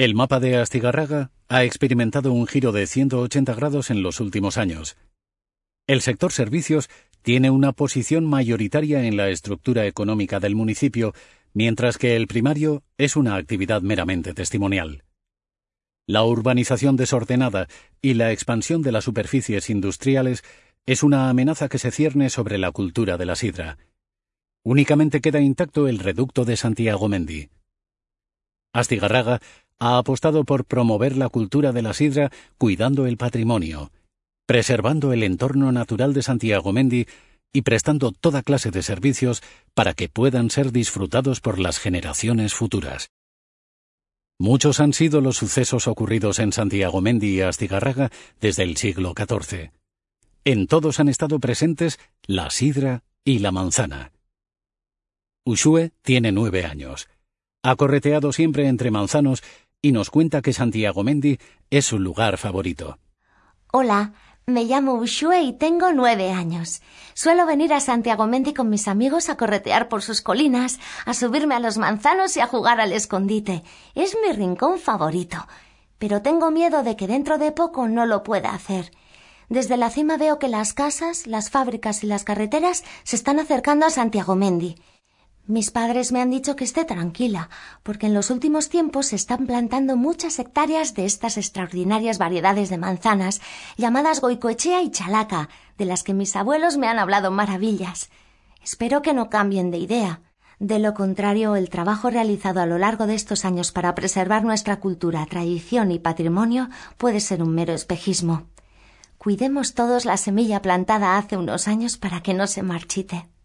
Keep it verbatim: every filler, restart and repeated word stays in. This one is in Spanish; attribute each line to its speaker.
Speaker 1: El mapa de Astigarraga ha experimentado un giro de ciento ochenta grados en los últimos años. El sector servicios tiene una posición mayoritaria en la estructura económica del municipio, mientras que el primario es una actividad meramente testimonial. La urbanización desordenada y la expansión de las superficies industriales es una amenaza que se cierne sobre la cultura de la sidra. Únicamente queda intacto el reducto de Santiagomendi. Astigarraga ha apostado por promover la cultura de la sidra cuidando el patrimonio, preservando el entorno natural de Santiagomendi y prestando toda clase de servicios para que puedan ser disfrutados por las generaciones futuras. Muchos han sido los sucesos ocurridos en Santiagomendi y Astigarraga desde el siglo catorce. En todos han estado presentes la sidra y la manzana. Uxue tiene nueve años. Ha correteado siempre entre manzanos y nos cuenta que Santiagomendi es su lugar favorito.
Speaker 2: Hola, me llamo Uxue y tengo nueve años. Suelo venir a Santiagomendi con mis amigos a corretear por sus colinas, a subirme a los manzanos y a jugar al escondite. Es mi rincón favorito, pero tengo miedo de que dentro de poco no lo pueda hacer. Desde la cima veo que las casas, las fábricas y las carreteras se están acercando a Santiagomendi. Mis padres me han dicho que esté tranquila, porque en los últimos tiempos se están plantando muchas hectáreas de estas extraordinarias variedades de manzanas, llamadas Goicoechea y Chalaca, de las que mis abuelos me han hablado maravillas. Espero que no cambien de idea. De lo contrario, el trabajo realizado a lo largo de estos años para preservar nuestra cultura, tradición y patrimonio puede ser un mero espejismo. Cuidemos todos la semilla plantada hace unos años para que no se marchite.